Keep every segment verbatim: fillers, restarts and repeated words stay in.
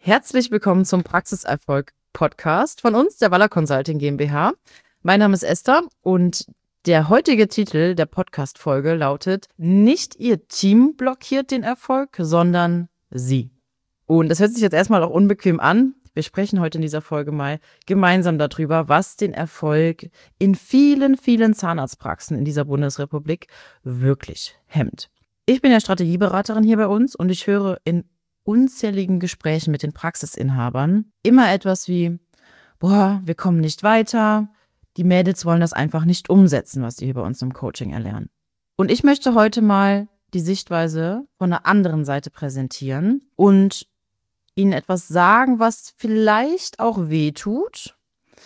Herzlich willkommen zum Praxiserfolg-Podcast von uns, der Waller Consulting GmbH. Mein Name ist Esther und der heutige Titel der Podcast-Folge lautet: Nicht Ihr Team blockiert den Erfolg, sondern Sie. Und das hört sich jetzt erstmal auch unbequem an. Wir sprechen heute in dieser Folge mal gemeinsam darüber, was den Erfolg in vielen, vielen Zahnarztpraxen in dieser Bundesrepublik wirklich hemmt. Ich bin ja Strategieberaterin hier bei uns und ich höre in unzähligen Gesprächen mit den Praxisinhabern immer etwas wie: Boah, wir kommen nicht weiter, die Mädels wollen das einfach nicht umsetzen, was sie hier bei uns im Coaching erlernen. Und ich möchte heute mal die Sichtweise von der anderen Seite präsentieren und Ihnen etwas sagen, was vielleicht auch weh tut,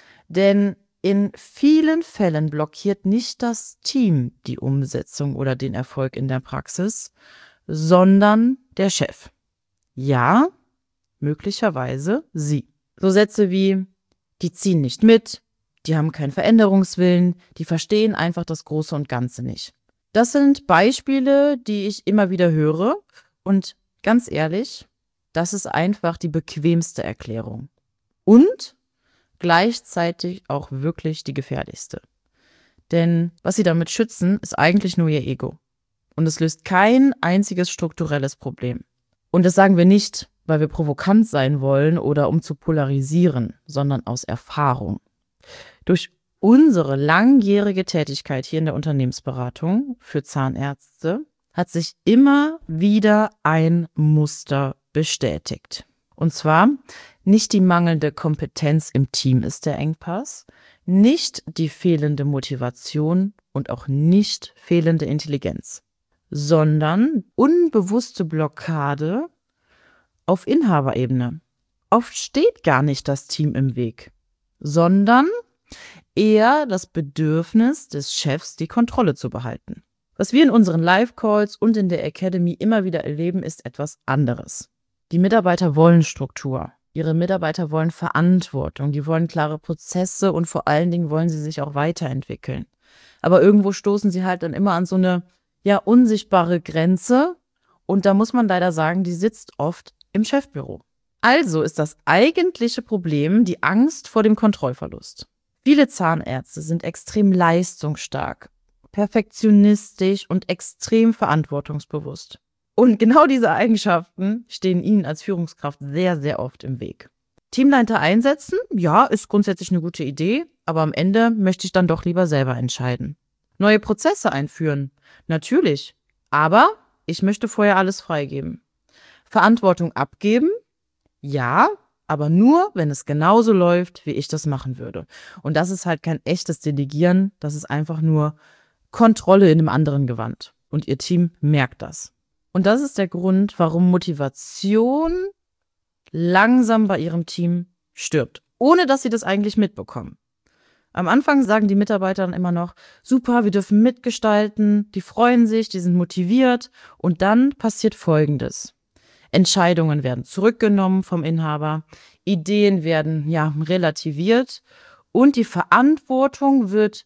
denn in vielen Fällen blockiert nicht das Team die Umsetzung oder den Erfolg in der Praxis, sondern der Chef. Ja, möglicherweise Sie. So Sätze wie: Die ziehen nicht mit, die haben keinen Veränderungswillen, die verstehen einfach das Große und Ganze nicht. Das sind Beispiele, die ich immer wieder höre und ganz ehrlich, das ist einfach die bequemste Erklärung und gleichzeitig auch wirklich die gefährlichste. Denn was Sie damit schützen, ist eigentlich nur Ihr Ego und es löst kein einziges strukturelles Problem. Und das sagen wir nicht, weil wir provokant sein wollen oder um zu polarisieren, sondern aus Erfahrung. Durch unsere langjährige Tätigkeit hier in der Unternehmensberatung für Zahnärzte hat sich immer wieder ein Muster bestätigt. Und zwar: Nicht die mangelnde Kompetenz im Team ist der Engpass, nicht die fehlende Motivation und auch nicht fehlende Intelligenz, sondern unbewusste Blockade auf Inhaberebene. Oft steht gar nicht das Team im Weg, sondern eher das Bedürfnis des Chefs, die Kontrolle zu behalten. Was wir in unseren Live-Calls und in der Academy immer wieder erleben, ist etwas anderes. Die Mitarbeiter wollen Struktur. Ihre Mitarbeiter wollen Verantwortung. Die wollen klare Prozesse und vor allen Dingen wollen sie sich auch weiterentwickeln. Aber irgendwo stoßen sie halt dann immer an so eine ja unsichtbare Grenze und da muss man leider sagen, die sitzt oft im Chefbüro. Also ist das eigentliche Problem die Angst vor dem Kontrollverlust. Viele Zahnärzte sind extrem leistungsstark, perfektionistisch und extrem verantwortungsbewusst. Und genau diese Eigenschaften stehen Ihnen als Führungskraft sehr, sehr oft im Weg. Teamleiter einsetzen, ja, ist grundsätzlich eine gute Idee, aber am Ende möchte ich dann doch lieber selber entscheiden. Neue Prozesse einführen, natürlich, aber ich möchte vorher alles freigeben. Verantwortung abgeben, ja, aber nur, wenn es genauso läuft, wie ich das machen würde. Und das ist halt kein echtes Delegieren, das ist einfach nur Kontrolle in einem anderen Gewand. Und Ihr Team merkt das. Und das ist der Grund, warum Motivation langsam bei Ihrem Team stirbt, ohne dass Sie das eigentlich mitbekommen. Am Anfang sagen die Mitarbeiter dann immer noch: Super, wir dürfen mitgestalten, die freuen sich, die sind motiviert und dann passiert Folgendes. Entscheidungen werden zurückgenommen vom Inhaber, Ideen werden ja relativiert und die Verantwortung wird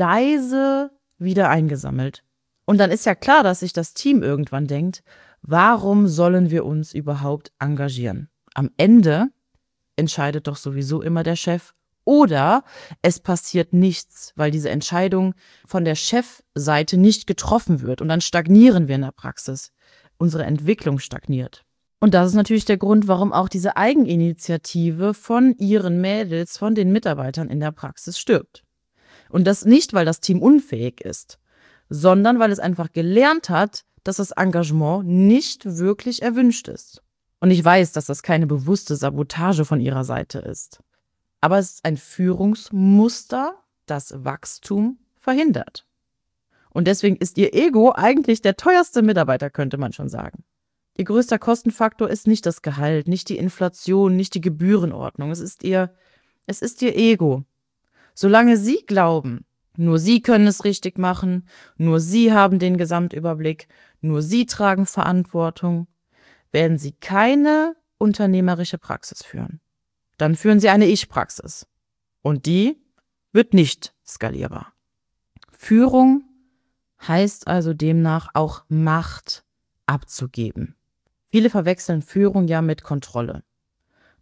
leise wieder eingesammelt. Und dann ist ja klar, dass sich das Team irgendwann denkt: Warum sollen wir uns überhaupt engagieren? Am Ende entscheidet doch sowieso immer der Chef. Oder es passiert nichts, weil diese Entscheidung von der Chefseite nicht getroffen wird. Und dann stagnieren wir in der Praxis. Unsere Entwicklung stagniert. Und das ist natürlich der Grund, warum auch diese Eigeninitiative von Ihren Mädels, von den Mitarbeitern in der Praxis stirbt. Und das nicht, weil das Team unfähig ist, sondern weil es einfach gelernt hat, dass das Engagement nicht wirklich erwünscht ist. Und ich weiß, dass das keine bewusste Sabotage von Ihrer Seite ist. Aber es ist ein Führungsmuster, das Wachstum verhindert. Und deswegen ist Ihr Ego eigentlich der teuerste Mitarbeiter, könnte man schon sagen. Ihr größter Kostenfaktor ist nicht das Gehalt, nicht die Inflation, nicht die Gebührenordnung. Es ist Ihr, es ist Ihr Ego. Solange Sie glauben, nur Sie können es richtig machen, nur Sie haben den Gesamtüberblick, nur Sie tragen Verantwortung, werden Sie keine unternehmerische Praxis führen. Dann führen Sie eine Ich-Praxis. Und die wird nicht skalierbar. Führung heißt also demnach auch Macht abzugeben. Viele verwechseln Führung ja mit Kontrolle.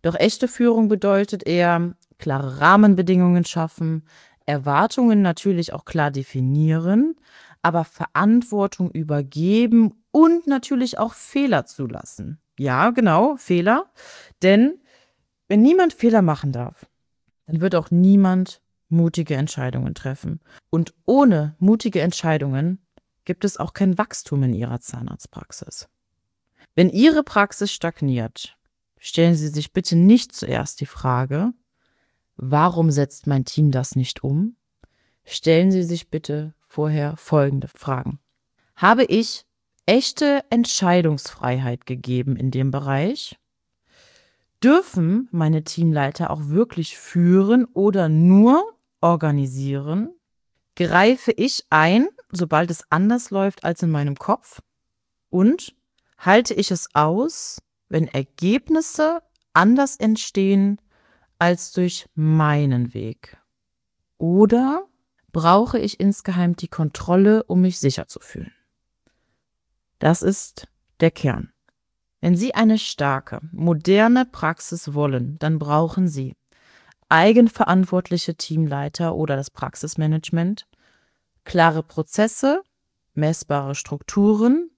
Doch echte Führung bedeutet eher klare Rahmenbedingungen schaffen, Erwartungen natürlich auch klar definieren, aber Verantwortung übergeben und natürlich auch Fehler zulassen. Ja, genau, Fehler. Denn wenn niemand Fehler machen darf, dann wird auch niemand mutige Entscheidungen treffen. Und ohne mutige Entscheidungen gibt es auch kein Wachstum in Ihrer Zahnarztpraxis. Wenn Ihre Praxis stagniert, stellen Sie sich bitte nicht zuerst die Frage, warum setzt mein Team das nicht um? Stellen Sie sich bitte vorher folgende Fragen. Habe ich echte Entscheidungsfreiheit gegeben in dem Bereich? Dürfen meine Teamleiter auch wirklich führen oder nur organisieren? Greife ich ein, sobald es anders läuft als in meinem Kopf? Und halte ich es aus, wenn Ergebnisse anders entstehen als durch meinen Weg? Oder brauche ich insgeheim die Kontrolle, um mich sicher zu fühlen? Das ist der Kern. Wenn Sie eine starke, moderne Praxis wollen, dann brauchen Sie eigenverantwortliche Teamleiter oder das Praxismanagement, klare Prozesse, messbare Strukturen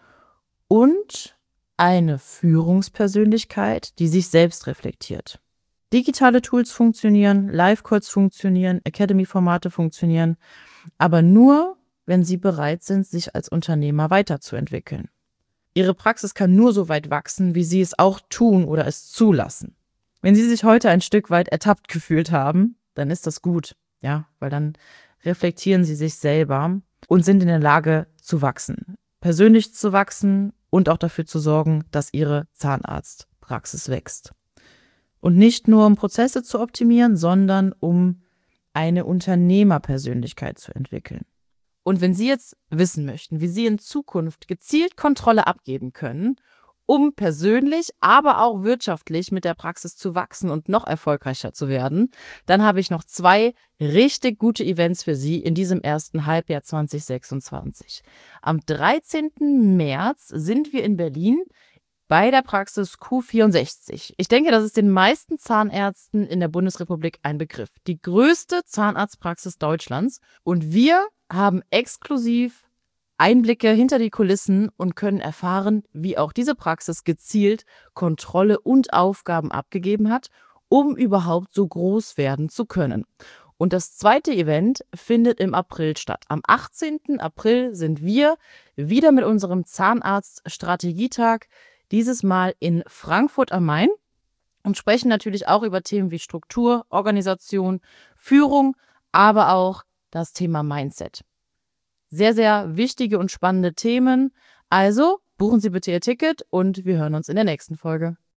und eine Führungspersönlichkeit, die sich selbst reflektiert. Digitale Tools funktionieren, Live-Calls funktionieren, Academy-Formate funktionieren, aber nur, wenn Sie bereit sind, sich als Unternehmer weiterzuentwickeln. Ihre Praxis kann nur so weit wachsen, wie Sie es auch tun oder es zulassen. Wenn Sie sich heute ein Stück weit ertappt gefühlt haben, dann ist das gut, ja, weil dann reflektieren Sie sich selber und sind in der Lage zu wachsen, persönlich zu wachsen und auch dafür zu sorgen, dass Ihre Zahnarztpraxis wächst. Und nicht nur um Prozesse zu optimieren, sondern um eine Unternehmerpersönlichkeit zu entwickeln. Und wenn Sie jetzt wissen möchten, wie Sie in Zukunft gezielt Kontrolle abgeben können, um persönlich, aber auch wirtschaftlich mit der Praxis zu wachsen und noch erfolgreicher zu werden, dann habe ich noch zwei richtig gute Events für Sie in diesem ersten Halbjahr zwanzig sechsundzwanzig. Am dreizehnten März sind wir in Berlin bei der Praxis Q vierundsechzig. Ich denke, das ist den meisten Zahnärzten in der Bundesrepublik ein Begriff. Die größte Zahnarztpraxis Deutschlands. Und wir haben exklusiv Einblicke hinter die Kulissen und können erfahren, wie auch diese Praxis gezielt Kontrolle und Aufgaben abgegeben hat, um überhaupt so groß werden zu können. Und das zweite Event findet im April statt. Am achtzehnten April sind wir wieder mit unserem Zahnarzt-Strategietag, dieses Mal in Frankfurt am Main, und sprechen natürlich auch über Themen wie Struktur, Organisation, Führung, aber auch das Thema Mindset. Sehr, sehr wichtige und spannende Themen. Also buchen Sie bitte Ihr Ticket und wir hören uns in der nächsten Folge.